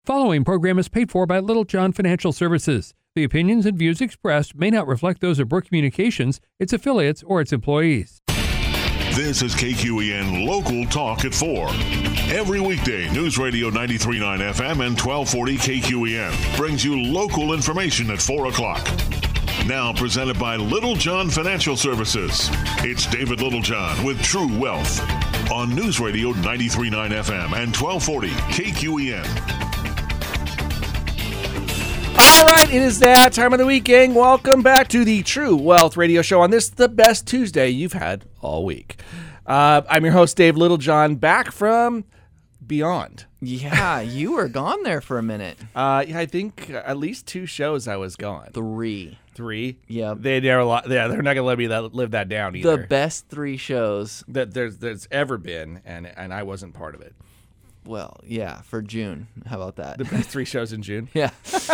Following program is paid for by Little John Financial Services. The opinions and views expressed may not reflect those of Brook Communications, its affiliates, or its employees. This is KQEN Local Talk at 4. Every weekday, News Radio 93.9 FM and 1240 KQEN brings you local information at 4 o'clock. Now presented by Little John Financial Services. It's David Littlejohn with True Wealth on News Radio 93.9 FM and 1240 KQEN. All right, it is that time of the week, gang. Welcome back to the True Wealth Radio Show on this, the best Tuesday you've had all week. I'm your host, Dave Littlejohn, back from beyond. Yeah, you were gone there for a minute. I think at least 2 shows I was gone. 3. 3? Yep. They're not going to let me live that down either. The best 3 shows that there's ever been, and I wasn't part of it. Well, yeah, for June. How about that? The best 3 shows in June? Yeah.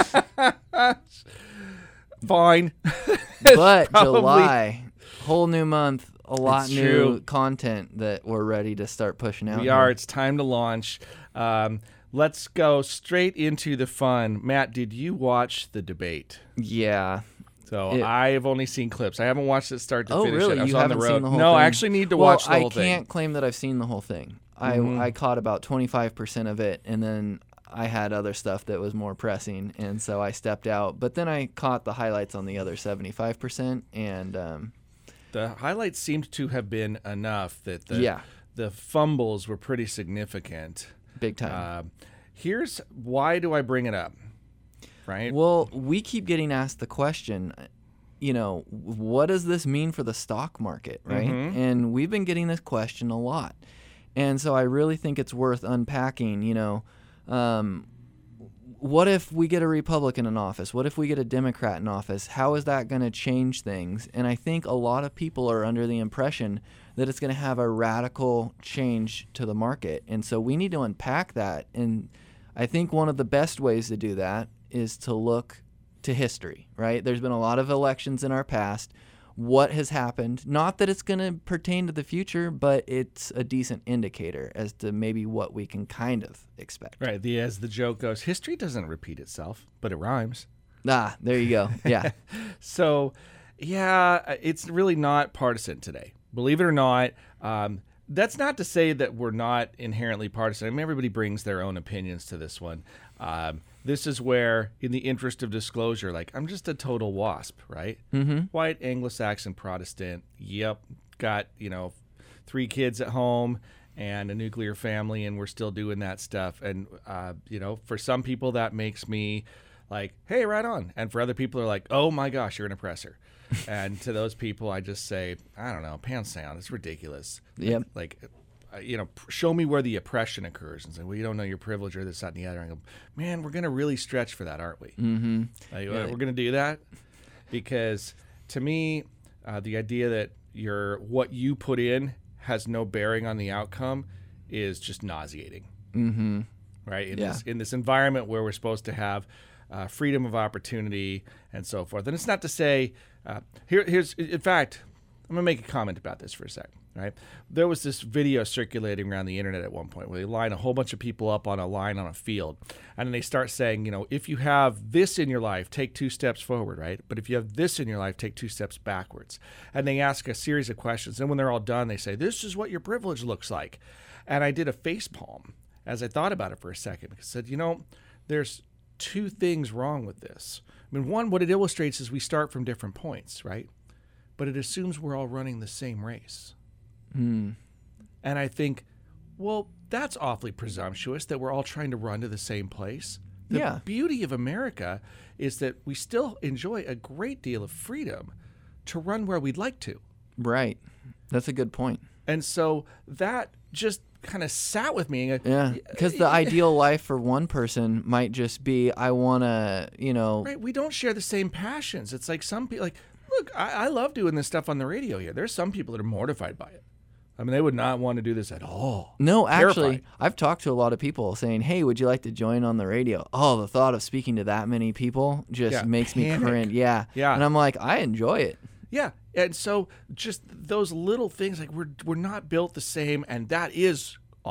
Fine. But July, whole new month, a lot It's new true. content that we're ready to start pushing out. We are. It's time to launch. Let's go straight into the fun. Matt, did you watch the debate? Yeah. So I've only seen clips. I haven't watched it start to finish. Really? I was You on the haven't road. seen the whole No, thing? I actually need to watch the whole thing. I can't claim that I've seen the whole thing. I caught about 25% of it, and then I had other stuff that was more pressing, and so I stepped out. But then I caught the highlights on the other 75%, and The highlights seemed to have been enough that the fumbles were pretty significant. Big time. Here's why do I bring it up, right? Well, we keep getting asked the question, what does this mean for the stock market, right? Mm-hmm. And we've been getting this question a lot. And so I really think it's worth unpacking, what if we get a Republican in office? What if we get a Democrat in office? How is that going to change things? And I think a lot of people are under the impression that it's going to have a radical change to the market. And so we need to unpack that. And I think one of the best ways to do that is to look to history, right? There's been a lot of elections in our past. What has happened? Not that it's going to pertain to the future, but it's a decent indicator as to maybe what we can kind of expect. Right. As the joke goes, history doesn't repeat itself, but it rhymes. Ah, there you go. Yeah. So, yeah, it's really not partisan today. Believe it or not. That's not to say that we're not inherently partisan. I mean, everybody brings their own opinions to this one. This is where, in the interest of disclosure, I'm just a total WASP, right? Mm-hmm. White, Anglo-Saxon, Protestant. Yep. Got, 3 kids at home and a nuclear family, and we're still doing that stuff. And, for some people, that makes me like, hey, right on. And for other people, are like, oh, my gosh, you're an oppressor. And to those people, I just say, I don't know, pants down. It's ridiculous. Yep. Show me where the oppression occurs and say, well, you don't know your privilege or this, that, and the other. And I go, man, we're going to really stretch for that, aren't we? Mm-hmm. We're going to do that because to me, the idea that what you put in has no bearing on the outcome is just nauseating. Mm-hmm. Right? In this environment where we're supposed to have freedom of opportunity and so forth. And it's not to say, here's in fact, I'm going to make a comment about this for a second. Right? There was this video circulating around the internet at one point where they line a whole bunch of people up on a line on a field, and then they start saying, if you have this in your life, take 2 steps forward, right? But if you have this in your life, take 2 steps backwards. And they ask a series of questions, and when they're all done, they say, this is what your privilege looks like. And I did a face palm as I thought about it for a second. I said, there's 2 things wrong with this. I mean, one, what it illustrates is we start from different points, right? But it assumes we're all running the same race. And I think, well, that's awfully presumptuous that we're all trying to run to the same place. The beauty of America is that we still enjoy a great deal of freedom to run where we'd like to. Right. That's a good point. And so that just kind of sat with me. Yeah, because the ideal life for one person might just be, I want to, Right, we don't share the same passions. It's like some people, look, I love doing this stuff on the radio here. There's some people that are mortified by it. I mean, they would not want to do this at all. No, actually, Terrifying. I've talked to a lot of people saying, hey, would you like to join on the radio? Oh, the thought of speaking to that many people just makes me cringe. Yeah. And I'm like, I enjoy it. Yeah. And so just those little things, we're not built the same, and that is awesome.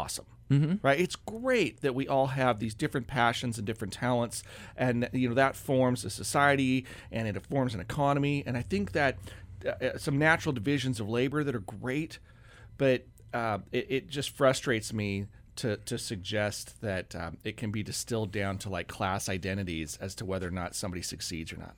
right? It's great that we all have these different passions and different talents, and that forms a society and it forms an economy. And I think that some natural divisions of labor that are great, but it just frustrates me to suggest that it can be distilled down to like class identities as to whether or not somebody succeeds or not.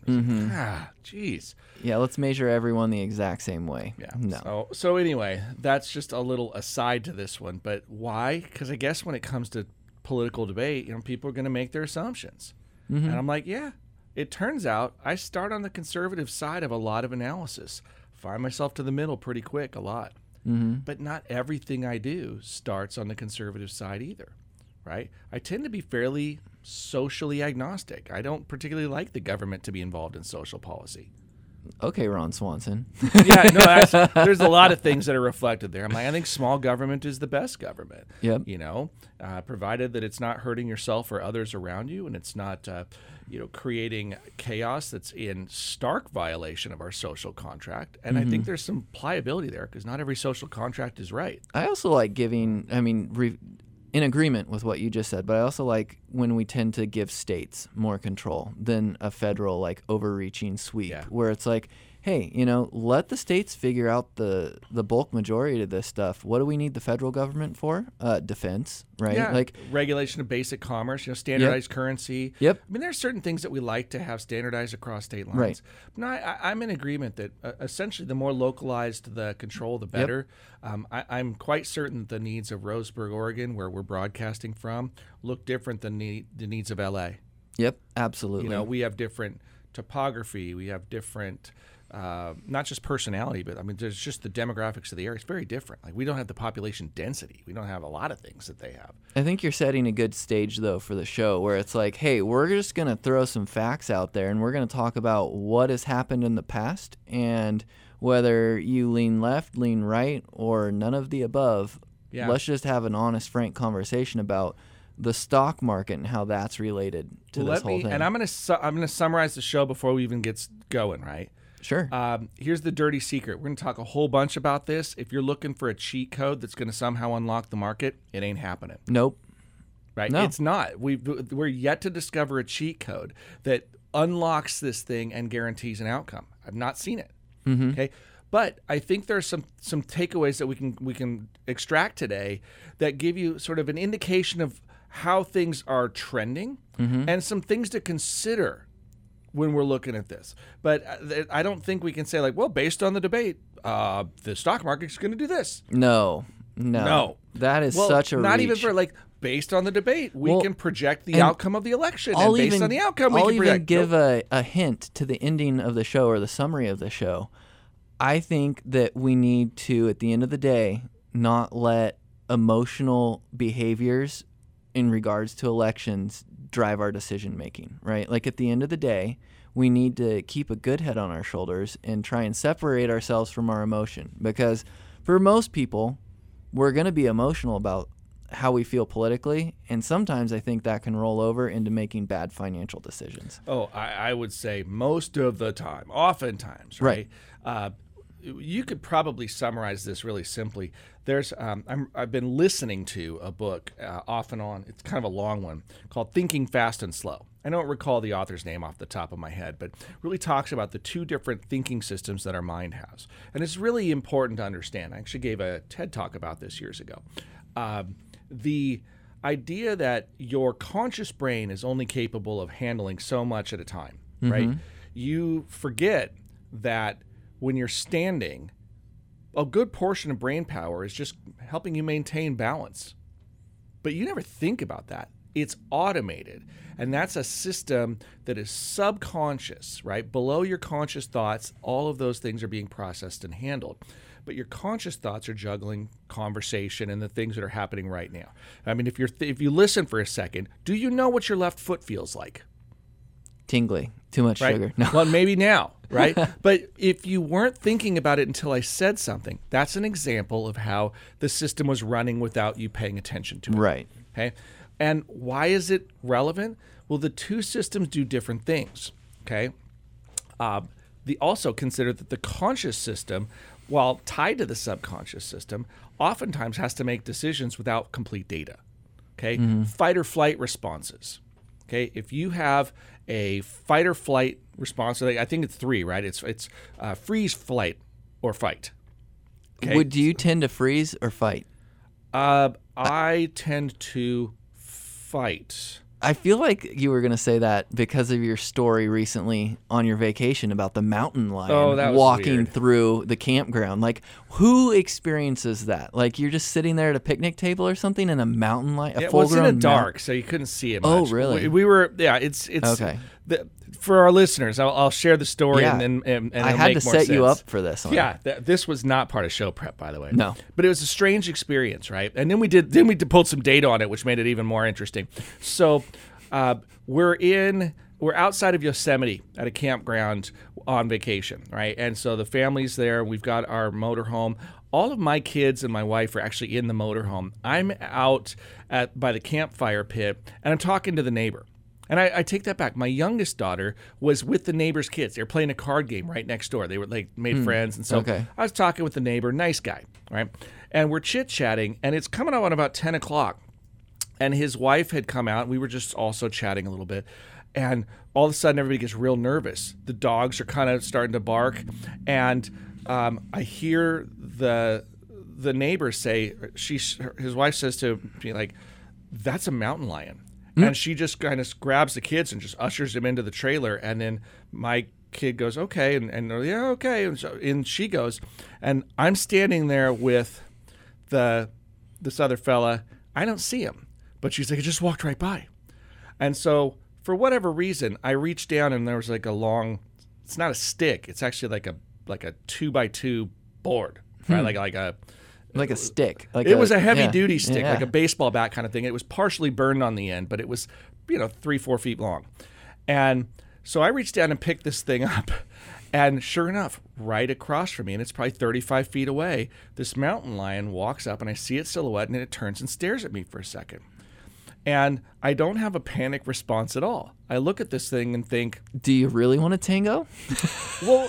Geez. Yeah, let's measure everyone the exact same way. Yeah. No. So anyway, that's just a little aside to this one. But why? Because I guess when it comes to political debate, people are going to make their assumptions. And I'm like, yeah, it turns out I start on the conservative side of a lot of analysis. Find myself to the middle pretty quick, a lot. But not everything I do starts on the conservative side either, right? I tend to be fairly socially agnostic. I don't particularly like the government to be involved in social policy. Okay, Ron Swanson. Yeah, no, there's a lot of things that are reflected there. I'm like, I think small government is the best government. Yep. Provided that it's not hurting yourself or others around you, and it's not, creating chaos that's in stark violation of our social contract. And I think there's some pliability there because not every social contract is right. I also like giving, in agreement with what you just said, but I also like when we tend to give states more control than a federal, like, overreaching sweep, where it's like, hey, let the states figure out the bulk majority of this stuff. What do we need the federal government for? Defense, right? Yeah, like regulation of basic commerce, standardized currency. Yep. I mean, there are certain things that we like to have standardized across state lines. Right. No, I'm in agreement that essentially the more localized the control, the better. Yep. I'm quite certain that the needs of Roseburg, Oregon, where we're broadcasting from, look different than the needs of L.A. Yep, absolutely. We have different topography. We have different... not just personality, but there's just the demographics of the area. It's very different. Like, we don't have the population density. We don't have a lot of things that they have. I think you're setting a good stage, though, for the show, where it's like, hey, we're just going to throw some facts out there, and we're going to talk about what has happened in the past, and whether you lean left, lean right, or none of the above. Yeah. Let's just have an honest, frank conversation about the stock market and how that's related to this whole thing. And I'm going to summarize the show before we even get going, right? Sure. Here's the dirty secret. We're going to talk a whole bunch about this. If you're looking for a cheat code that's going to somehow unlock the market, it ain't happening. Nope. Right? No. It's not. We're yet to discover a cheat code that unlocks this thing and guarantees an outcome. I've not seen it. Okay, but I think there's some takeaways that we can extract today that give you sort of an indication of how things are trending and some things to consider when we're looking at this. But I don't think we can say, like, well, based on the debate, the stock market's going to do this. No. That is such a not reach. Even for, like, based on the debate, we can project the outcome of the election. And based on the outcome, we can project. I'll even give a hint to the ending of the show or the summary of the show. I think that we need to, at the end of the day, not let emotional behaviors in regards to elections drive our decision making, right? Like, at the end of the day, we need to keep a good head on our shoulders and try and separate ourselves from our emotion, because for most people, we're going to be emotional about how we feel politically, and sometimes I think that can roll over into making bad financial decisions. Oh, I would say most of the time, oftentimes, right? You could probably summarize this really simply. There's I've been listening to a book off and on. It's kind of a long one called Thinking Fast and Slow. I don't recall the author's name off the top of my head, but really talks about the two different thinking systems that our mind has. And it's really important to understand. I actually gave a TED Talk about this years ago. The idea that your conscious brain is only capable of handling so much at a time, right? You forget that when you're standing, a good portion of brain power is just helping you maintain balance. But you never think about that. It's automated. And that's a system that is subconscious, right? Below your conscious thoughts, all of those things are being processed and handled. But your conscious thoughts are juggling conversation and the things that are happening right now. I mean, if you listen for a second, do you know what your left foot feels like? Tingly. Too much sugar. No. Well, maybe now, right? But if you weren't thinking about it until I said something, that's an example of how the system was running without you paying attention to it. Right. Okay. And why is it relevant? Well, the two systems do different things. Okay. Also consider that the conscious system while tied to the subconscious system, oftentimes has to make decisions without complete data. Okay, fight or flight responses. Okay, if you have a fight or flight response, I think it's 3, right? It's freeze, flight, or fight. Okay? Do you tend to freeze or fight? I tend to fight. I feel like you were going to say that because of your story recently on your vacation about the mountain lion walking weird. through the campground. Like, who experiences that? Like, you're just sitting there at a picnic table or something, and a mountain lion, It was in the dark, so you couldn't see it much. Oh, really? We were, it's okay. For our listeners, I'll share the story Yeah. and I it'll had make to more set you sense. up for this one. Yeah, this was not part of show prep, by the way. No. But it was a strange experience, right? And then we pulled some data on it, which made it even more interesting. So we're outside of Yosemite at a campground on vacation, right? And so the family's there. We've got our motorhome. All of my kids and my wife are actually in the motorhome. I'm out by the campfire pit, and I'm talking to the neighbor. And I take that back. My youngest daughter was with the neighbor's kids. They were playing a card game right next door. They were made friends. And so Okay. I was talking with the neighbor, nice guy, right? And we're chit-chatting, and it's coming up on about 10 o'clock. And his wife had come out. We were just also chatting a little bit. And all of a sudden, everybody gets real nervous. The dogs are kind of starting to bark. And I hear the neighbor say, his wife says to me, like, that's a mountain lion. And she just kind of grabs the kids and just ushers them into the trailer. And then my kid goes, okay. And they're, yeah, okay. And so in she goes. And I'm standing there with this other fella. I don't see him. But she's like, it just walked right by. And so for whatever reason, I reached down and there was like a long, it's not a stick. It's actually like a 2x2 board, right? Like a stick. It was a heavy duty stick, Yeah. like a baseball bat kind of thing. It was partially burned on the end, but it was, 3-4 feet long. And so I reached down and picked this thing up. And sure enough, right across from me, and it's probably 35 feet away, this mountain lion walks up and I see its silhouette and it turns and stares at me for a second. And I don't have a panic response at all. I look at this thing and think, Do you really want to tango? well,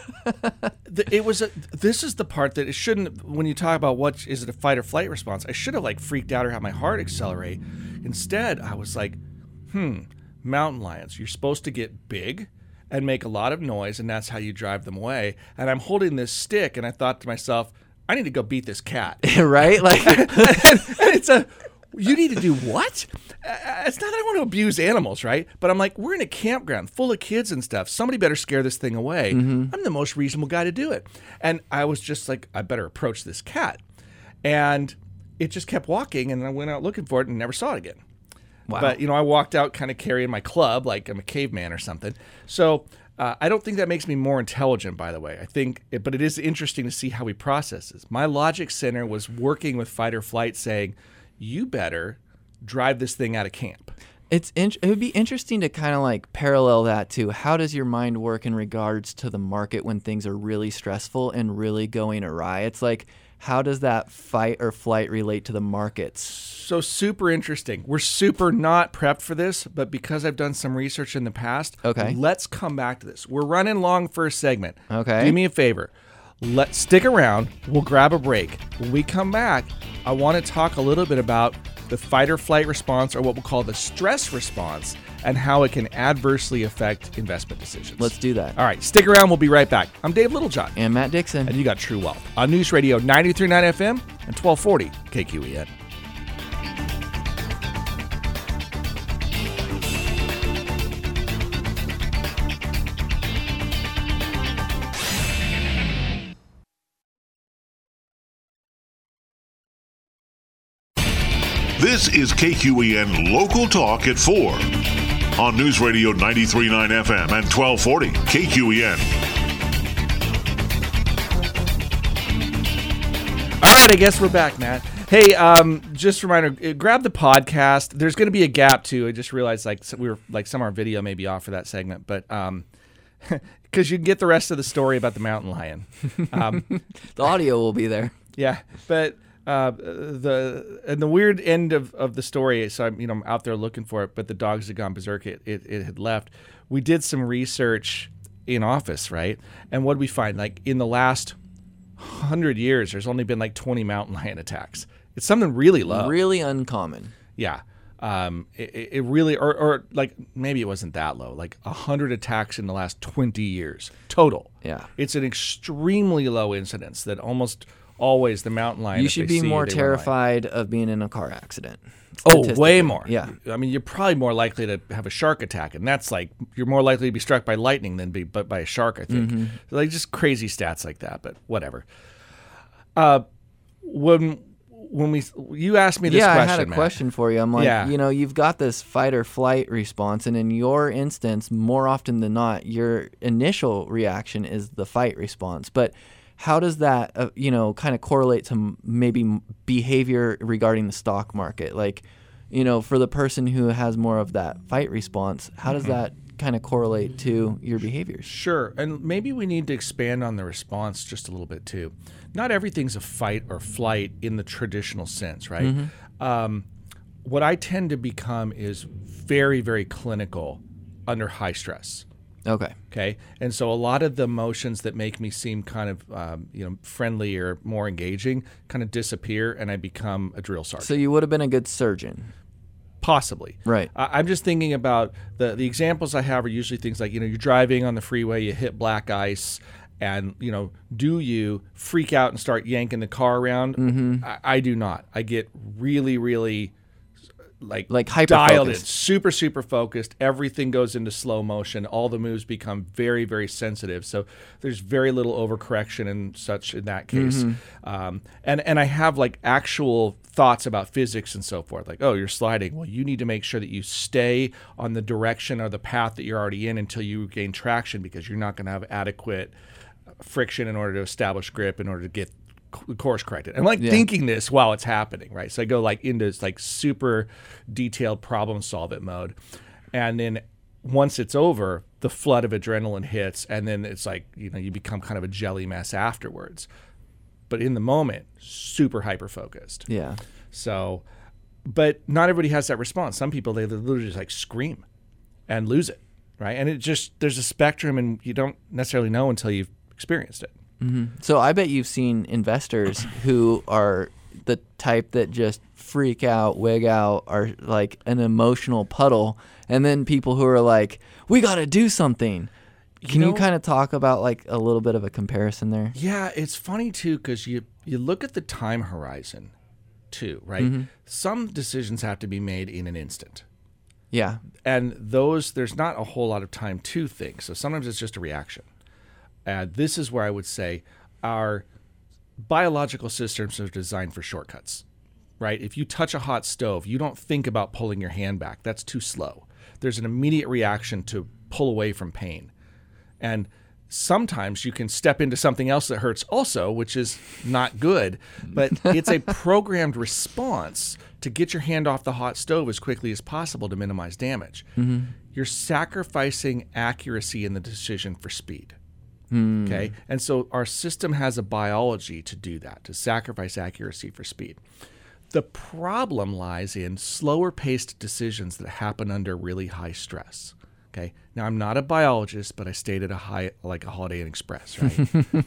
this is the part that it shouldn't, when you talk about what is it a fight or flight response, I should have freaked out or had my heart accelerate. Instead, I was like, mountain lions, you're supposed to get big and make a lot of noise, and that's how you drive them away. And I'm holding this stick, and I thought to myself, I need to go beat this cat. Right? Like, and it's you need to do what? It's not that I want to abuse animals, right? But I'm like, we're in a campground full of kids and stuff. Somebody better scare this thing away. I'm the most reasonable guy to do it. And I was just like, I better approach this cat. And it just kept walking, and I went out looking for it and never saw it again. wow. But, I walked out kind of carrying my club like I'm a caveman or something. So I don't think that makes me more intelligent, by the way. But it is interesting to see how he processes. My logic center was working with fight or flight saying, you better drive this thing out of camp. It would be interesting to kind of parallel that to how does your mind work in regards to the market when things are really stressful and really going awry? It's like, how does that fight or flight relate to the markets? So super interesting. We're super not prepped for this, but because I've done some research in the past, Okay. let's come back to this. We're running long for a segment. Okay. Do me a favor. Let's stick around. We'll grab a break. When we come back, I want to talk a little bit about the fight or flight response, or what we'll call the stress response, and how it can adversely affect investment decisions. Let's do that. All right, stick around. We'll be right back. I'm Dave Littlejohn, And Matt Dixon. and you got True Wealth on News Radio 93.9 FM and 1240 KQEN. This is KQEN Local Talk at 4 on News Radio 93.9 FM and 1240 KQEN. All right, I guess we're back, Matt. Hey, just a reminder, grab the podcast. There's going to be a gap, too. I just realized some of our video may be off for that segment, but because you can get the rest of the story about the mountain lion. The audio will be there. Yeah, but the weird end of the story. So I'm out there looking for it, but the dogs had gone berserk. It had left. We did some research in office, right? And what did we find? In the last 100 years, there's only been like 20 mountain lion attacks. It's something really low. Really uncommon. Yeah. It really, or like maybe it wasn't that low, like 100 attacks in the last 20 years total. Yeah. It's an extremely low incidence that almost always the mountain lion. You if should they be see more you, they run away. terrified of being in a car accident. Oh, way Statistically. more. Yeah. I mean, you're probably more likely to have a shark attack, and that's like you're more likely to be struck by lightning than by a shark, I think. So like just crazy stats like that, but whatever. When you asked me this question, I had a Matt. question for you. I'm like, Yeah. you've got this fight or flight response, and in your instance, more often than not, your initial reaction is the fight response. But how does that, kind of correlate to maybe behavior regarding the stock market? Like, for the person who has more of that fight response, how does that kind of correlate to your behaviors? Sure. And maybe we need to expand on the response just a little bit too. Not everything's a fight or flight in the traditional sense, right? What I tend to become is very, very clinical under high stress. Okay. Okay. And so a lot of the emotions that make me seem kind of, friendly or more engaging kind of disappear, and I become a drill sergeant. So you would have been a good surgeon. Possibly. Right. I'm just thinking about the examples I have are usually things like, you're driving on the freeway, you hit black ice, and, do you freak out and start yanking the car around? I do not. I get really, really like hyper dialed in, focused. super, super focused. Everything goes into slow motion. All the moves become very, very sensitive. So there's very little overcorrection and such in that case. And I have like actual thoughts about physics and so forth. Like, oh, you're sliding. Well, you need to make sure that you stay on the direction or the path that you're already in until you gain traction, because you're not going to have adequate friction in order to establish grip, in order to get course corrected. I'm thinking this while it's happening, right? So I go into super detailed problem solving mode. And then once it's over, the flood of adrenaline hits, and then it's like, you become kind of a jelly mess afterwards. But in the moment, super hyper focused. Yeah. So, but not everybody has that response. Some people, they literally just scream and lose it, right? And there's a spectrum, and you don't necessarily know until you've experienced it. So I bet you've seen investors who are the type that just freak out, wig out, are like an emotional puddle, and then people who are like, we got to do something. Can you kind of talk about like a little bit of a comparison there? Yeah, it's funny too, because you look at the time horizon too, right? Some decisions have to be made in an instant. Yeah. And there's not a whole lot of time to think. So sometimes it's just a reaction. This is where I would say our biological systems are designed for shortcuts, right? If you touch a hot stove, you don't think about pulling your hand back. That's too slow. There's an immediate reaction to pull away from pain. And sometimes you can step into something else that hurts also, which is not good, but it's a programmed response to get your hand off the hot stove as quickly as possible to minimize damage. You're sacrificing accuracy in the decision for speed. Okay. And so our system has a biology to do that, to sacrifice accuracy for speed. The problem lies in slower paced decisions that happen under really high stress. Okay. Now, I'm not a biologist, but I stayed at a Holiday Inn Express, right?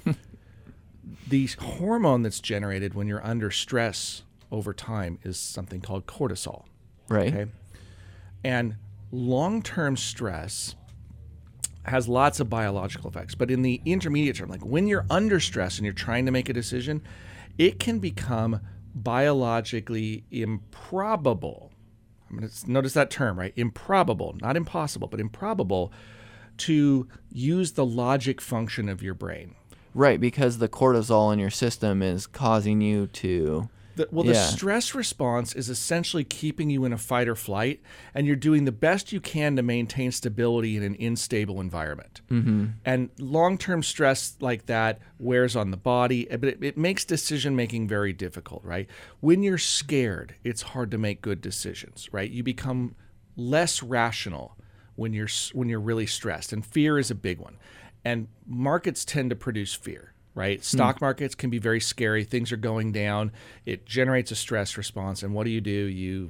The hormone that's generated when you're under stress over time is something called cortisol. Right. Okay. And long-term stress has lots of biological effects, but in the intermediate term, like when you're under stress and you're trying to make a decision, it can become biologically improbable. I'm going to notice that term, right? Improbable, not impossible, but improbable to use the logic function of your brain. Right, because the cortisol in your system is causing you to... The stress response is essentially keeping you in a fight or flight, and you're doing the best you can to maintain stability in an unstable environment. And long-term stress like that wears on the body, but it makes decision-making very difficult, right? When you're scared, it's hard to make good decisions, right? You become less rational when you're really stressed, and fear is a big one. And markets tend to produce fear. Right? Stock markets can be very scary. Things are going down. It generates a stress response. And what do? You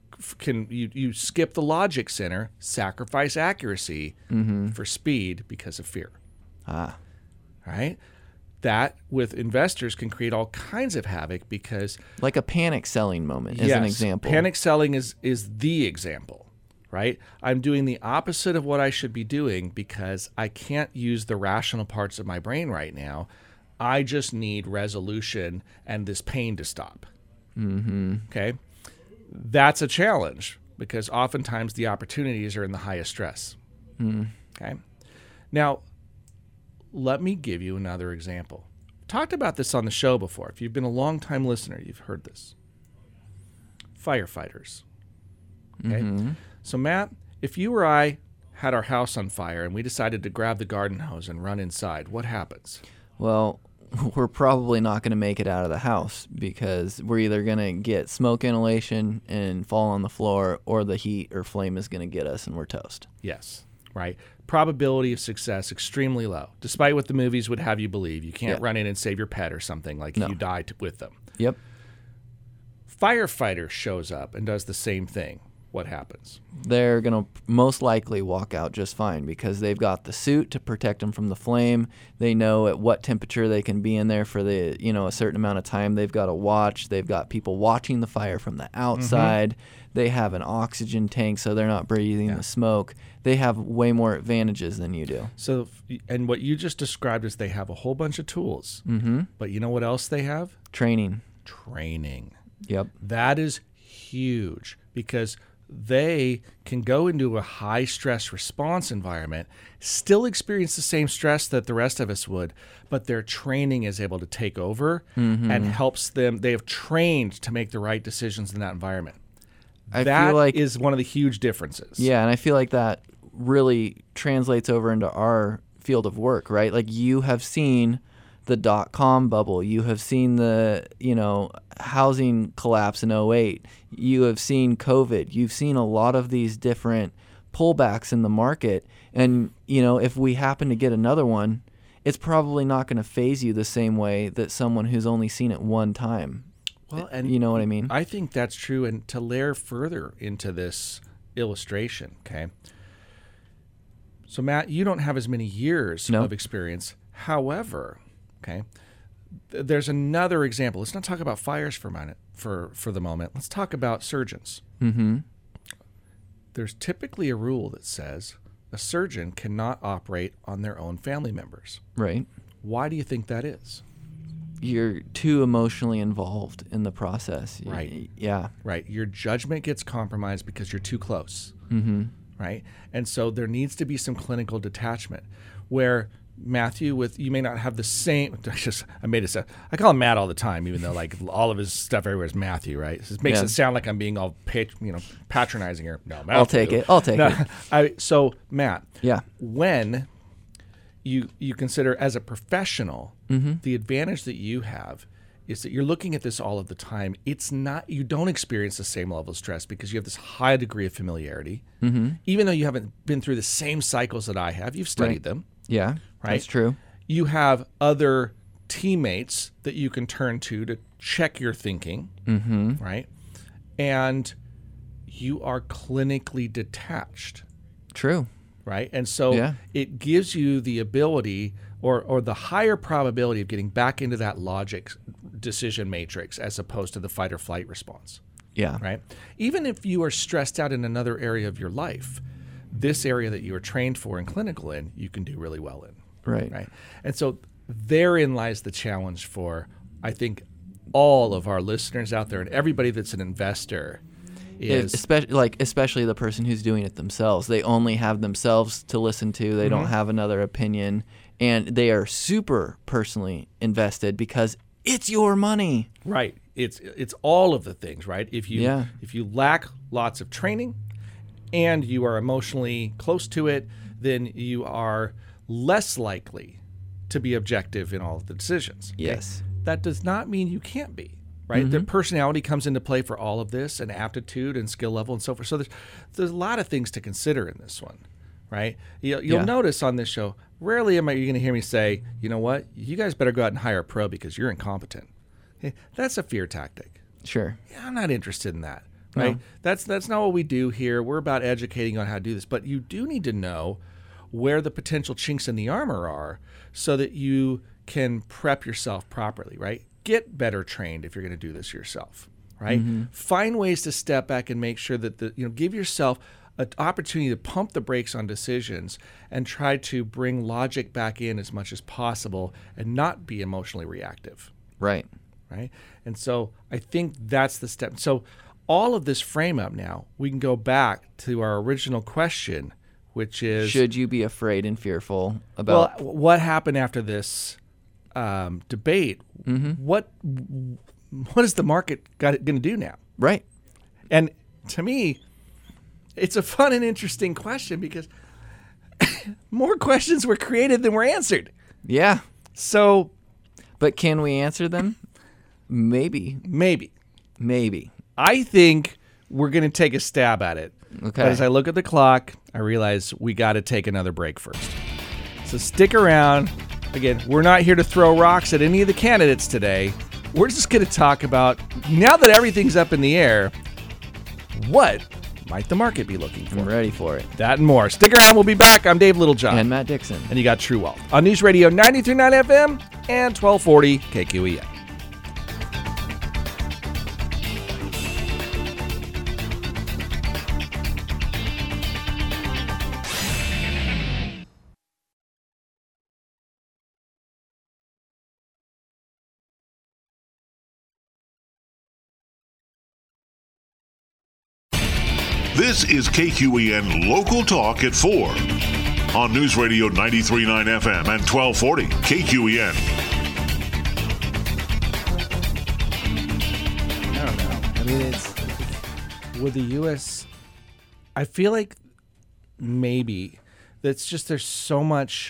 skip the logic center, sacrifice accuracy for speed because of fear. Right? that with investors can create all kinds of havoc because Like a panic selling moment is an example. Panic selling is the example, right? I'm doing the opposite of what I should be doing because I can't use the rational parts of my brain right now. I just need resolution and this pain to stop. Okay? That's a challenge because oftentimes the opportunities are in the highest stress. Okay? Now, let me give you another example. Talked about this on the show before. If you've been a long-time listener, you've heard this. Firefighters. Okay? So, Matt, if you or I had our house on fire and we decided to grab the garden hose and run inside, what happens? Well, we're probably not going to make it out of the house because we're either going to get smoke inhalation and fall on the floor, or the heat or flame is going to get us and we're toast. Yes, right. Probability of success extremely low, despite what the movies would have you believe. You can't run in and save your pet or something like you die with them. Yep. Firefighter shows up and does the same thing. What happens? They're going to most likely walk out just fine because they've got the suit to protect them from the flame. They know at what temperature they can be in there for the, a certain amount of time. They've got a watch. They've got people watching the fire from the outside. They have an oxygen tank so they're not breathing the smoke. They have way more advantages than you do. So, and what you just described is they have a whole bunch of tools. But you know what else they have? Training. Yep. That is huge because they can go into a high stress response environment, still experience the same stress that the rest of us would, but their training is able to take over and helps them. They have trained to make the right decisions in that environment. That feel like, is one of the huge differences. Yeah, and I feel like that really translates over into our field of work, right? Like you have seen the .com bubble. You have seen the, housing collapse in 2008. You have seen COVID. You've seen a lot of these different pullbacks in the market. And, if we happen to get another one, it's probably not going to phase you the same way that someone who's only seen it one time. Well, and you know what I mean? I think that's true. And to layer further into this illustration, okay? So, Matt, you don't have as many years of experience. However, okay, there's another example. Let's not talk about fires for a minute, for the moment. Let's talk about surgeons. There's typically a rule that says a surgeon cannot operate on their own family members. Right. Why do you think that is? You're too emotionally involved in the process. Right. Yeah. Right. Your judgment gets compromised because you're too close. Right. And so there needs to be some clinical detachment where Matthew, you may not have the same. I call him Matt all the time, even though like all of his stuff everywhere is Matthew, right? It makes it sound like I'm being all patronizing here. No, Matthew. I'll take it. So Matt, yeah, when you consider as a professional, the advantage that you have is that you're looking at this all of the time. It's not, you don't experience the same level of stress because you have this high degree of familiarity. Even though you haven't been through the same cycles that I have, you've studied them. Yeah, right? That's true. You have other teammates that you can turn to check your thinking, right? And you are clinically detached. True. Right? And so it gives you the ability or the higher probability of getting back into that logic decision matrix as opposed to the fight or flight response. Yeah. Right? Even if you are stressed out in another area of your life, this area that you are trained for and clinical in, you can do really well in. Right? And so therein lies the challenge for, I think, all of our listeners out there and everybody that's an investor. Especially the person who's doing it themselves. They only have themselves to listen to. They don't have another opinion. And they are super personally invested because it's your money. Right. It's all of the things, right? If you lack lots of training and you are emotionally close to it, then you are less likely to be objective in all of the decisions. Okay? Yes. That does not mean you can't be. Right, the personality comes into play for all of this, and aptitude and skill level and so forth. So there's a lot of things to consider in this one, right? You'll notice on this show, rarely am I going to hear me say, you know what, you guys better go out and hire a pro because you're incompetent. Okay? That's a fear tactic. Sure. Yeah, I'm not interested in that. Right? No. That's not what we do here. We're about educating on how to do this, but you do need to know where the potential chinks in the armor are, so that you can prep yourself properly, right? Get better trained if you're going to do this yourself, right? Find ways to step back and make sure that give yourself an opportunity to pump the brakes on decisions and try to bring logic back in as much as possible and not be emotionally reactive. Right. Right. And so I think that's the step. So all of this frame up now, we can go back to our original question, which is, should you be afraid and fearful about what happened after this debate? What is the market going to do now? right? And to me, it's a fun and interesting question because more questions were created than were answered. Yeah. So But can we answer them? Maybe. maybe. I I think we're going to take a stab at it. Okay. But as I look at the clock, I realize we got to take another break first. So stick around. Again, we're not here to throw rocks at any of the candidates today. We're just going to talk about, now that everything's up in the air, what might the market be looking for? I'm ready for it. That and more. Stick around. We'll be back. I'm Dave Littlejohn. And Matt Dixon. And you got True Wealth on News Radio 93.9 FM and 1240 KQEN. This is KQEN Local Talk at 4 on News Radio 93.9 FM and 1240 KQEN. I don't know. I mean, it's with the U.S., I feel like maybe that's just there's so much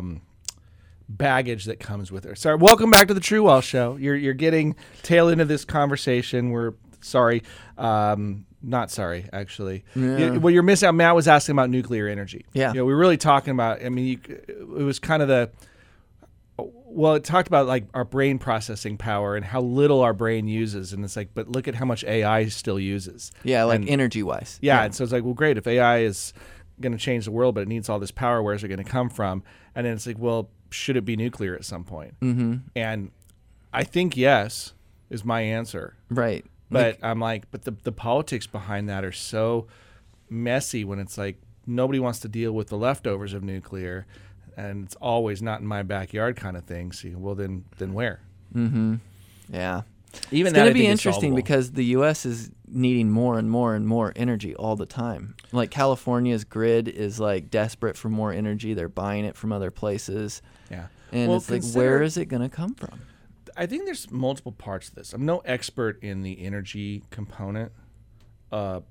baggage that comes with it. Sorry, welcome back to the True Wealth Show. You're getting tail into this conversation. We're sorry. Not sorry, actually. Yeah. What you're missing out, Matt was asking about nuclear energy. Yeah. We're really talking about, I mean, it was kind of it talked about like our brain processing power and how little our brain uses. And it's like, but look at how much AI still uses. Yeah, like And- energy-wise. Yeah, and so it's like, well, great, if AI is going to change the world, but it needs all this power, where's it going to come from? And then it's like, well, should it be nuclear at some point? Mm-hmm. And I think yes is my answer. Right. But I'm like, but the politics behind that are so messy when it's like nobody wants to deal with the leftovers of nuclear, and it's always not in my backyard kind of thing. So, well, then where? Yeah. Even It's that going I to be think is interesting solvable. because the U.S. is needing more and more and more energy all the time. Like California's grid is like desperate for more energy. They're buying it from other places. Yeah. And Well, it's like, consider- where is it going to come from? I think there's multiple parts to this. I'm no expert in the energy component, but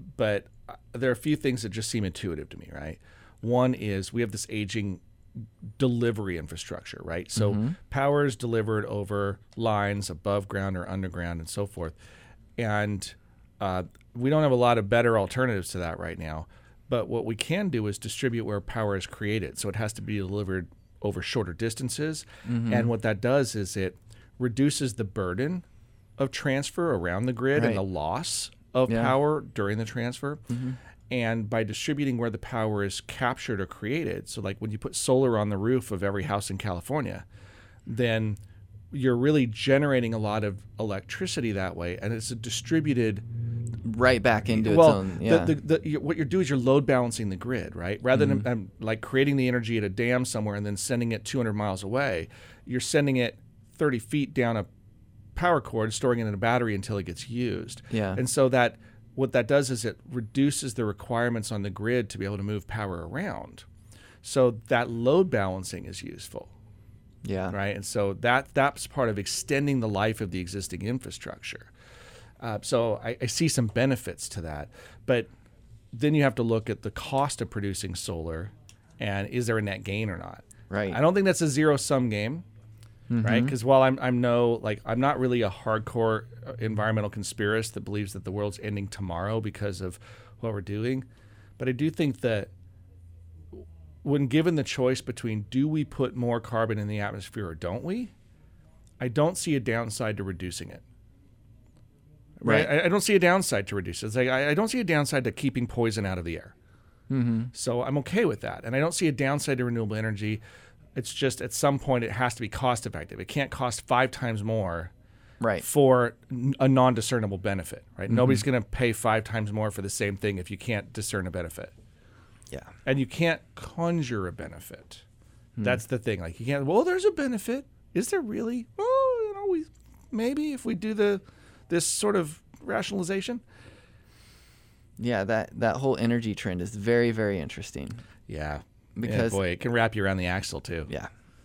there are a few things that just seem intuitive to me, right? One is we have this aging delivery infrastructure, right? So power is delivered over lines above ground or underground and so forth. And we don't have a lot of better alternatives to that right now. But what we can do is distribute where power is created. So it has to be delivered over shorter distances. And what that does is it reduces the burden of transfer around the grid and Right. the loss of Yeah. power during the transfer. And by distributing where the power is captured or created, so like when you put solar on the roof of every house in California, then you're really generating a lot of electricity that way, and it's a distributed. Right back into its Well, own. Yeah. what you're doing is you're load balancing the grid, right? Rather than like creating the energy at a dam somewhere and then sending it 200 miles away, you're sending it 30 feet down a power cord, storing it in a battery until it gets used. Yeah. And so what that does is it reduces the requirements on the grid to be able to move power around. So that load balancing is useful, yeah. right? And so that's part of extending the life of the existing infrastructure. So I see some benefits to that. But then you have to look at the cost of producing solar and is there a net gain or not? Right. I don't think that's a zero-sum game. Right, because while I'm not really a hardcore environmental conspiracist that believes that the world's ending tomorrow because of what we're doing, but I do think that when given the choice between do we put more carbon in the atmosphere or don't we, I don't see a downside to reducing it. Right, I don't see a downside to reduce it. It's like I don't see a downside to keeping poison out of the air. So I'm okay with that, and I don't see a downside to renewable energy. It's just at some point it has to be cost effective. It can't cost 5 times more Right. for a non-discernible benefit, right? Nobody's going to pay 5 times more for the same thing if you can't discern a benefit. Yeah. And you can't conjure a benefit. That's the thing. Like you can't, well, there's a benefit. Is there really? Oh, maybe if we do this sort of rationalization. Yeah, that whole energy trend is very, very interesting. Yeah. Because boy, it can wrap you around the axle too. Yeah.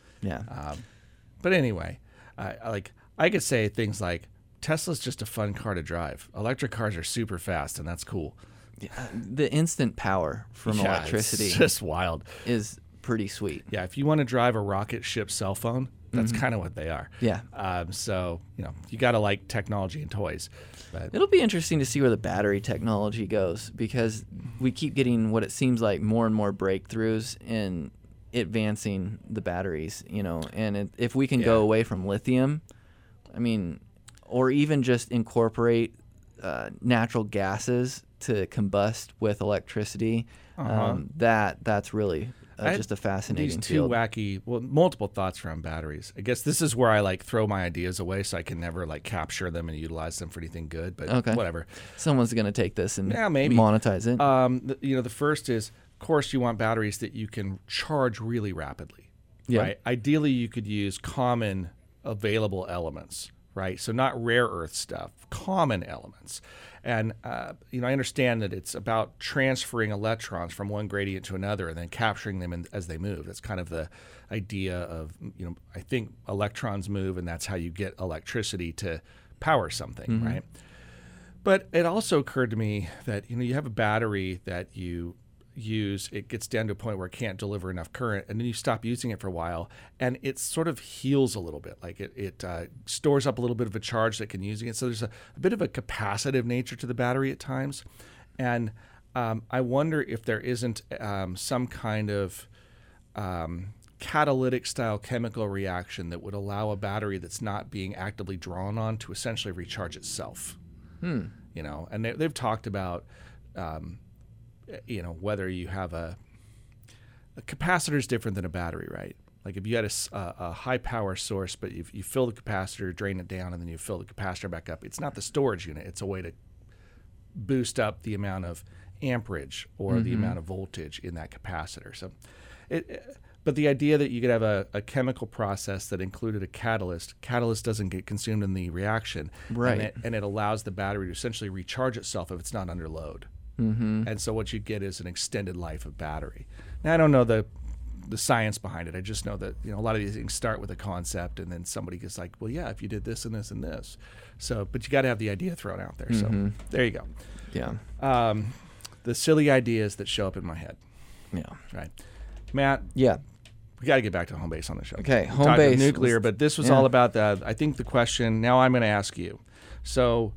But anyway, I could say things like Tesla's just a fun car to drive. Electric cars are super fast, and that's cool. The instant power from electricity It's just wild. is pretty sweet. Yeah, if you want to drive a rocket ship cell phone, that's kind of what they are. Yeah. So, you got to like technology and toys. But It'll be interesting to see where the battery technology goes, because we keep getting what it seems like more and more breakthroughs in advancing the batteries, and if we can go away from lithium, or even just incorporate natural gases to combust with electricity, that's really just a fascinating these two field. wacky, multiple thoughts around batteries. I guess this is where I throw my ideas away so I can never capture them and utilize them for anything good. But Okay. whatever. Someone's going to take this and maybe monetize it. The first is, of course, you want batteries that you can charge really rapidly. Yeah. Right. Ideally, you could use common available elements. Right. So not rare earth stuff, common elements. And, I understand that it's about transferring electrons from one gradient to another and then capturing them as they move. That's kind of the idea of, I think electrons move, and that's how you get electricity to power something, right? But it also occurred to me that, you have a battery that you use, it gets down to a point where it can't deliver enough current, and then you stop using it for a while, and it sort of heals a little bit. Like it stores up a little bit of a charge that can use it. So there's a bit of a capacitive nature to the battery at times, and I wonder if there isn't some kind of catalytic style chemical reaction that would allow a battery that's not being actively drawn on to essentially recharge itself. And they've talked about whether you have a capacitor is different than a battery, right? Like if you had a high power source, but if you fill the capacitor, drain it down, and then you fill the capacitor back up, it's not the storage unit. It's a way to boost up the amount of amperage or the amount of voltage in that capacitor. So, but the idea that you could have a chemical process that included a catalyst doesn't get consumed in the reaction, Right. And it allows the battery to essentially recharge itself if it's not under load. And so what you get is an extended life of battery. Now, I don't know the science behind it. I just know that a lot of these things start with a concept, and then somebody gets like, well, yeah, if you did this and this and this. So, but you got to have the idea thrown out there. So there you go. Yeah. The silly ideas that show up in my head. Yeah. Right, Matt. Yeah. We got to get back to home base on the show. Okay, We home talked base nuclear, was- but this was yeah. all about I think the question. Now I'm going to ask you. So,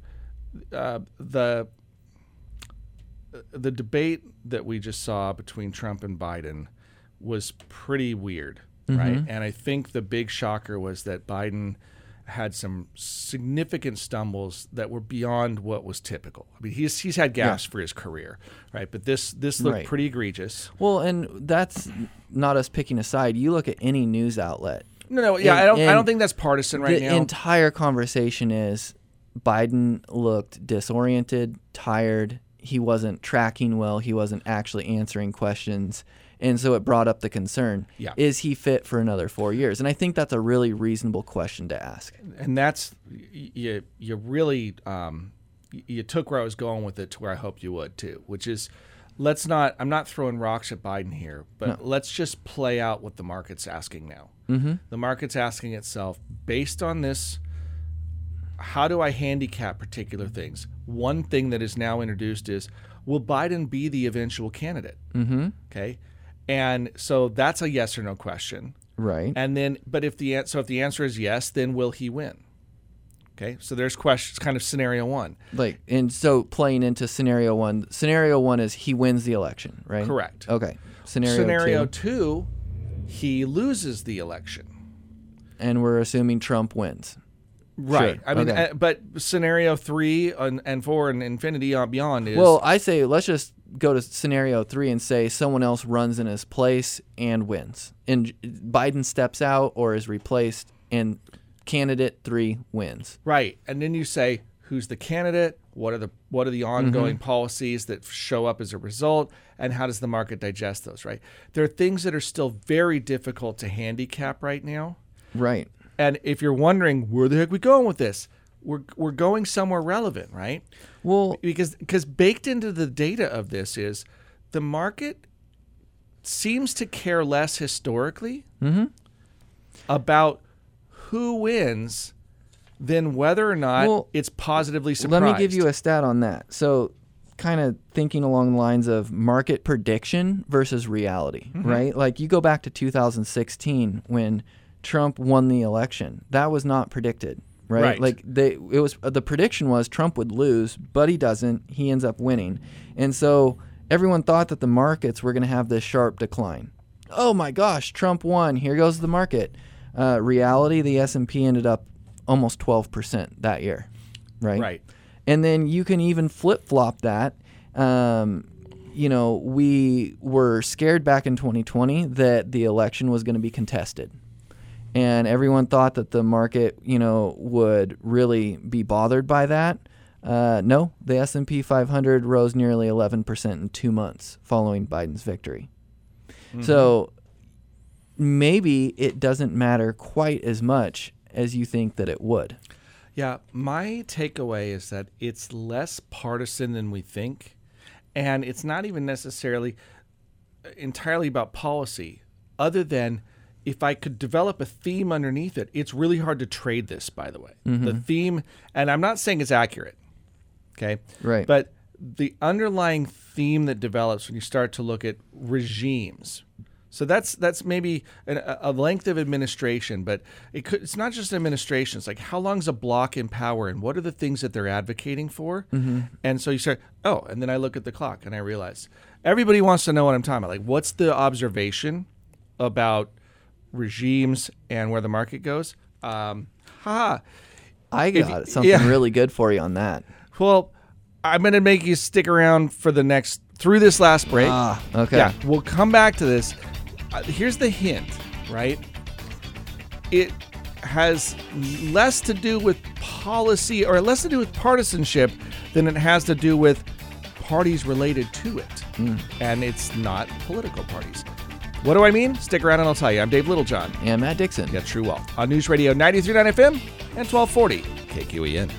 the debate that we just saw between Trump and Biden was pretty weird, right? And I think the big shocker was that Biden had some significant stumbles that were beyond what was typical. I mean, he's had gaffes for his career, right? But this looked Right. pretty egregious. Well, and that's not us picking a side. You look at any news outlet. No, yeah, And- I don't and think that's partisan right the now. entire conversation is Biden looked disoriented, tired. He wasn't tracking well. He wasn't actually answering questions. And so it brought up the concern, Yeah. is he fit for another 4 years? And I think that's a really reasonable question to ask. And that's you really you took where I was going with it to where I hoped you would too, which is I'm not throwing rocks at Biden here, but let's just play out what the market's asking now. The market's asking itself, based on this, how do I handicap particular things? One thing that is now introduced is, will Biden be the eventual candidate? Okay. And so that's a yes or no question. Right. And then, but if the answer is yes, then will he win? Okay, so there's questions, kind of scenario one. And so playing into scenario one is he wins the election, right? Correct. Okay. Scenario two, two, he loses the election. and we're assuming Trump wins. Right. Sure. I mean, Okay. but scenario 3 and 4 and infinity on beyond is Well, I say let's just go to scenario 3 and say someone else runs in his place and wins, and Biden steps out or is replaced, and candidate 3 wins. Right. And then you say, who's the candidate? What are the ongoing policies that show up as a result? And how does the market digest those, right? There are things that are still very difficult to handicap right now. Right. And if you're wondering, where the heck are we going with this? We're going somewhere relevant, right? Well, because baked into the data of this is the market seems to care less historically about who wins than whether or not it's positively surprised. Let me give you a stat on that. So kind of thinking along the lines of market prediction versus reality, right? Like you go back to 2016 when Trump won the election. That was not predicted, right? Like the prediction was Trump would lose, but he doesn't. He ends up winning. And so everyone thought that the markets were going to have this sharp decline. Oh my gosh, Trump won. Here goes the market. Reality, the S&P ended up almost 12% that year, right? Right. And then you can even flip-flop that. We were scared back in 2020 that the election was going to be contested. And everyone thought that the market, would really be bothered by that. No, the S&P 500 rose nearly 11% in 2 months following Biden's victory. So maybe it doesn't matter quite as much as you think that it would. Yeah, my takeaway is that it's less partisan than we think, and it's not even necessarily entirely about policy, other than if I could develop a theme underneath it. It's really hard to trade this, by the way. The theme, and I'm not saying it's accurate, okay? Right. But the underlying theme that develops when you start to look at regimes. So that's maybe a length of administration, but it's not just administration. It's like, how long is a block in power, and what are the things that they're advocating for? And so you start, and then I look at the clock and I realize everybody wants to know what I'm talking about. Like, what's the observation about regimes and where the market goes? I got something really good for you on that. Well, I'm going to make you stick around for through this last break. Okay. Yeah, we'll come back to this. Here's the hint, right? It has less to do with policy or less to do with partisanship than it has to do with parties related to it. And it's not political parties. What do I mean? Stick around and I'll tell you. I'm Dave Littlejohn. And Matt Dixon. Yeah, True Wealth on News Radio 93.9 FM and 1240 KQEN.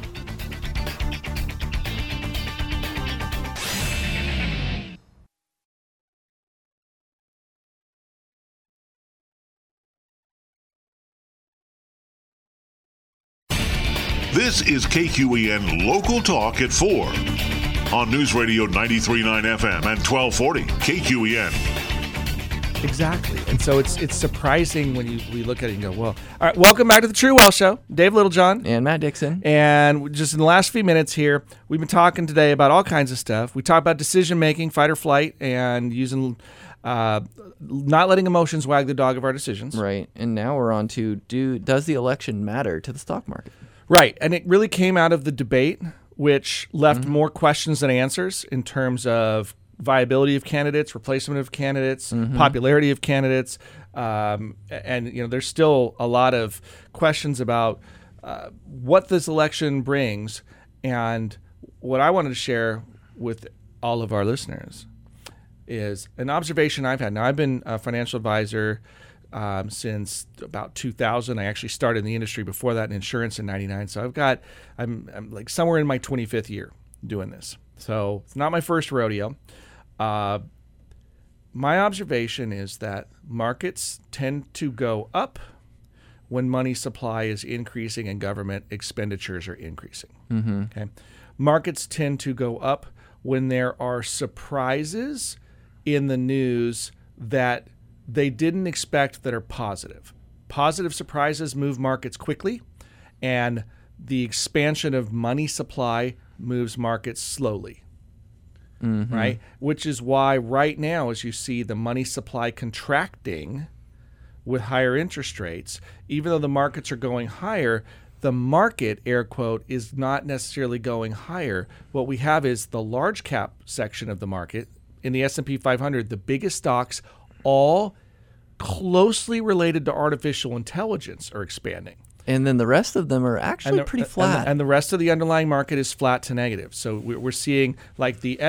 This is KQEN Local Talk at 4 on News Radio 93.9 FM and 1240 KQEN. Exactly. And so it's surprising when we look at it and go, well, all right, welcome back to the True Wealth Show. Dave Littlejohn. And Matt Dixon. And just in the last few minutes here, we've been talking today about all kinds of stuff. We talked about decision-making, fight or flight, and using not letting emotions wag the dog of our decisions. Right. And now we're on to does the election matter to the stock market? Right. And it really came out of the debate, which left more questions than answers in terms of viability of candidates, replacement of candidates, popularity of candidates. And, there's still a lot of questions about what this election brings. And what I wanted to share with all of our listeners is an observation I've had. Now, I've been a financial advisor since about 2000. I actually started in the industry before that in insurance in 99. So I'm like somewhere in my 25th year doing this. So it's not my first rodeo. My observation is that markets tend to go up when money supply is increasing and government expenditures are increasing. Okay. Markets tend to go up when there are surprises in the news that they didn't expect that are positive. Positive surprises move markets quickly, and the expansion of money supply moves markets slowly. Right? Which is why right now, as you see the money supply contracting with higher interest rates, even though the markets are going higher, the market, air quote, is not necessarily going higher. What we have is the large cap section of the market in the S&P 500, the biggest stocks, all closely related to artificial intelligence, are expanding. And then the rest of them are actually pretty flat. And the rest of the underlying market is flat to negative. So we're seeing like the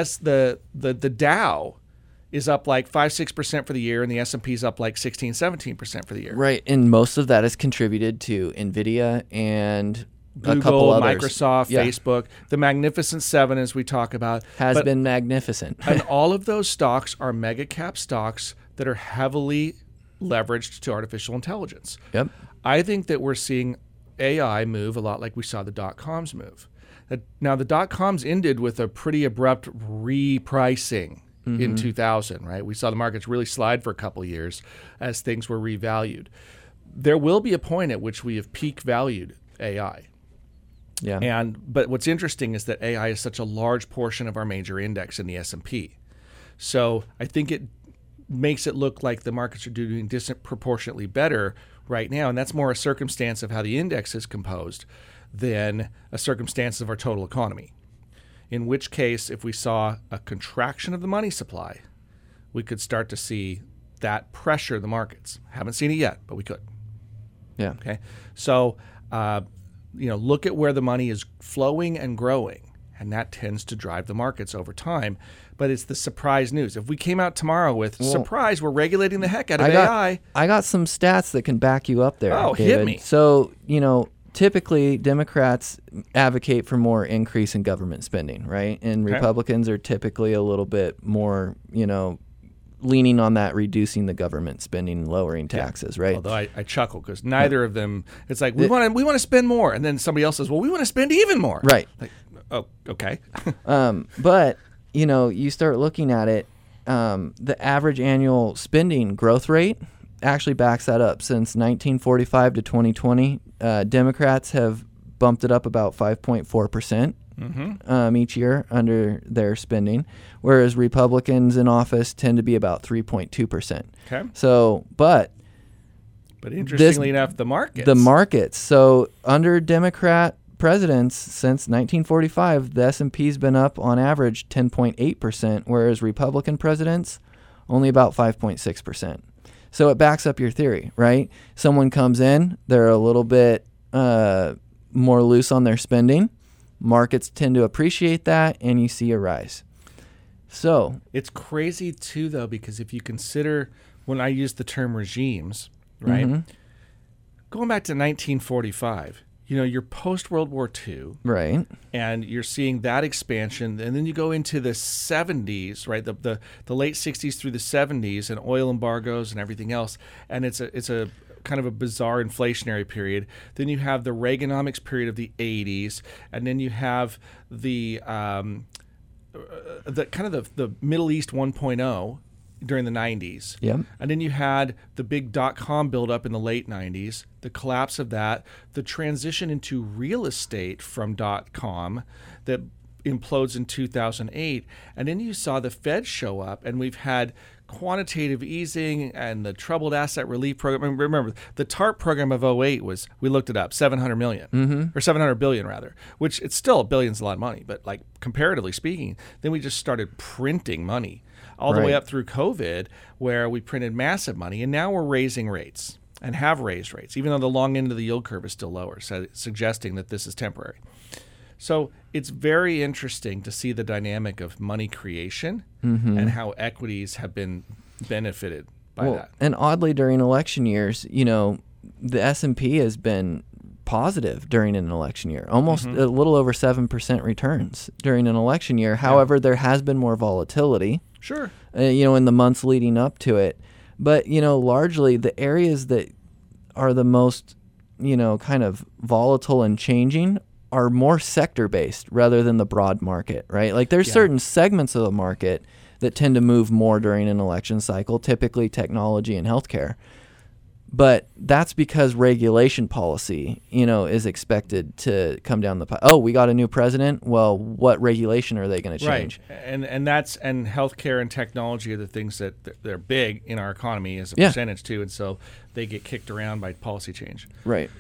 Dow is up like 5-6% for the year, and the S&P is up like 16-17% for the year. Right, and most of that is contributed to NVIDIA and Google, a couple others. Microsoft, Facebook, the Magnificent Seven, as we talk about, has been magnificent. And all of those stocks are mega cap stocks that are heavily leveraged to artificial intelligence. Yep. I think that we're seeing AI move a lot like we saw the dot-coms move. Now, the dot-coms ended with a pretty abrupt repricing in 2000, right? We saw the markets really slide for a couple of years as things were revalued. There will be a point at which we have peak valued AI. Yeah. But what's interesting is that AI is such a large portion of our major index in the S&P. So I think it makes it look like the markets are doing disproportionately better right now, and that's more a circumstance of how the index is composed than a circumstance of our total economy. In which case, if we saw a contraction of the money supply, we could start to see that pressure the markets. Haven't seen it yet, but we could. Yeah. Okay. So, look at where the money is flowing and growing, and that tends to drive the markets over time. But it's the surprise news. If we came out tomorrow with, surprise, we're regulating the heck out of AI. I got some stats that can back you up there, Oh, David. hit me. So, typically Democrats advocate for more increase in government spending, right? And Republicans are typically a little bit more, leaning on that, reducing the government spending and lowering taxes, right? Although I chuckle because neither of them, it's like, we want to spend more. And then somebody else says, well, we want to spend even more. Right. Like, oh, okay. But, you start looking at it, the average annual spending growth rate actually backs that up. Since 1945 to 2020, Democrats have bumped it up about 5.4% each year under their spending, whereas Republicans in office tend to be about 3.2%. Okay. So, but interestingly enough, the markets. So under Democrat presidents since 1945, the S&P's been up on average 10.8%, whereas Republican presidents only about 5.6%. So it backs up your theory, right? Someone comes in, they're a little bit more loose on their spending. Markets tend to appreciate that, and you see a rise. So it's crazy too, though, because if you consider when I use the term regimes, right? Going back to 1945, you're post-World War II. Right. And you're seeing that expansion. And then you go into the 70s, right? The late 60s through the 70s and oil embargoes and everything else. And it's a kind of a bizarre inflationary period. Then you have the Reaganomics period of the 80s. And then you have the kind of the Middle East 1.0 during the 90s. Yep. And then you had the big dot-com buildup in the late 90s, the collapse of that, the transition into real estate from dot-com that implodes in 2008. And then you saw the Fed show up, and we've had quantitative easing and the troubled asset relief program. Remember, the TARP program of 2008 was, we looked it up, $700 million, or $700 billion rather, which it's still, $billions a lot of money, but like comparatively speaking, then we just started printing money all the way up through COVID, where we printed massive money, and now we're raising rates and have raised rates, even though the long end of the yield curve is still lower, suggesting that this is temporary. So it's very interesting to see the dynamic of money creation and how equities have been benefited by that. And oddly, during election years, the S&P has been positive during an election year, almost a little over 7% returns during an election year. However, there has been more volatility. Sure. In the months leading up to it. But, largely the areas that are the most, kind of volatile and changing are more sector-based rather than the broad market, right? Like there's certain segments of the market that tend to move more during an election cycle, typically technology and healthcare. But that's because regulation policy, is expected to come down the pipe. Oh, we got a new president. Well, what regulation are they going to change? Right, and healthcare and technology are the things that they're big in our economy as a percentage too, and so they get kicked around by policy change. Right.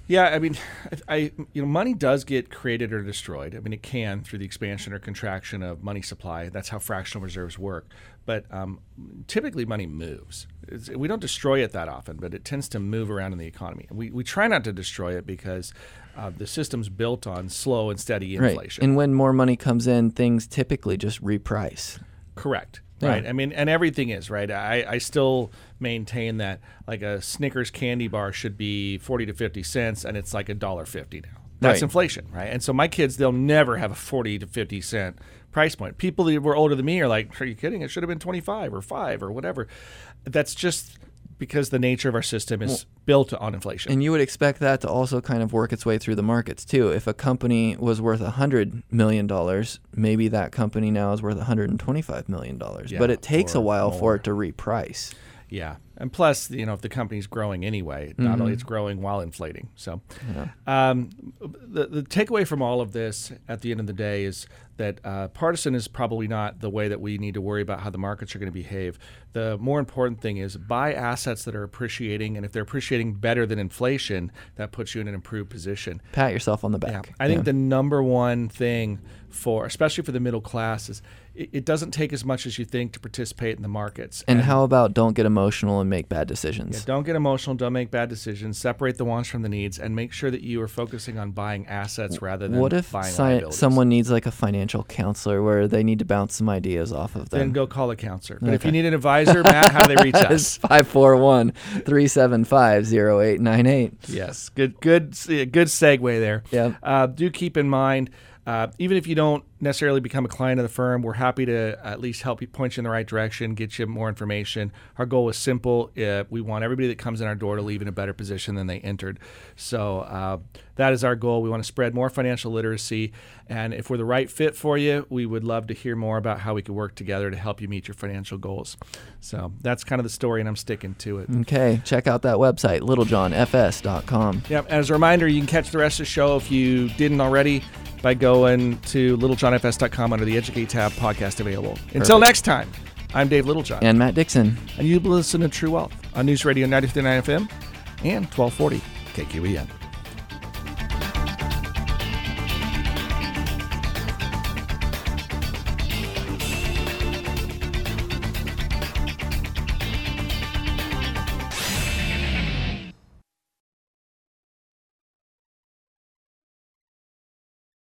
Yeah, I mean, money does get created or destroyed. I mean, it can through the expansion or contraction of money supply. That's how fractional reserves work. But typically, money moves. We don't destroy it that often, but it tends to move around in the economy. We try not to destroy it because the system's built on slow and steady inflation. Right. And when more money comes in, things typically just reprice. Correct. Yeah. Right. I mean, and everything is, right. I still maintain that like a Snickers candy bar should be 40 to 50 cents and it's like $1.50 now. That's Right. inflation, right? And so my kids, they'll never have a 40 to 50 cent price point. People that were older than me are like, are you kidding? It should have been 25 or 5 or whatever. That's just because the nature of our system is built on inflation. And you would expect that to also kind of work its way through the markets too. If a company was worth $100 million, maybe that company now is worth $125 million. Yeah, but it takes a or while more. for it to reprice. Yeah. And plus, if the company's growing anyway, not only it's growing while inflating. So the takeaway from all of this at the end of the day is that partisan is probably not the way that we need to worry about how the markets are going to behave. The more important thing is buy assets that are appreciating, and if they're appreciating better than inflation, that puts you in an improved position. Pat yourself on the back. I think the number one thing especially for the middle class, is it doesn't take as much as you think to participate in the markets. And how about don't get emotional and make bad decisions? Yeah, don't get emotional, don't make bad decisions, separate the wants from the needs, and make sure that you are focusing on buying assets rather than What if buying liabilities. someone needs like a financial counselor where they need to bounce some ideas off of them? Then go call a counselor. But if you need an advisor, Matt, how do they reach us? It's 541-375-0898. Yes, good segue there. Yeah. Do keep in mind, even if you don't necessarily become a client of the firm, we're happy to at least help you, point you in the right direction, get you more information. Our goal is simple. We want everybody that comes in our door to leave in a better position than they entered. So that is our goal. We want to spread more financial literacy. And if we're the right fit for you, we would love to hear more about how we could work together to help you meet your financial goals. So that's kind of the story, and I'm sticking to it. Okay. Check out that website, littlejohnfs.com. Yep. As a reminder, you can catch the rest of the show if you didn't already by going to littlejohnfs.com under the Educate tab, podcast available. Until next time, I'm Dave Littlejohn. And Matt Dixon. And you listen to True Wealth on News Radio 93.9 FM and 1240 KQEN.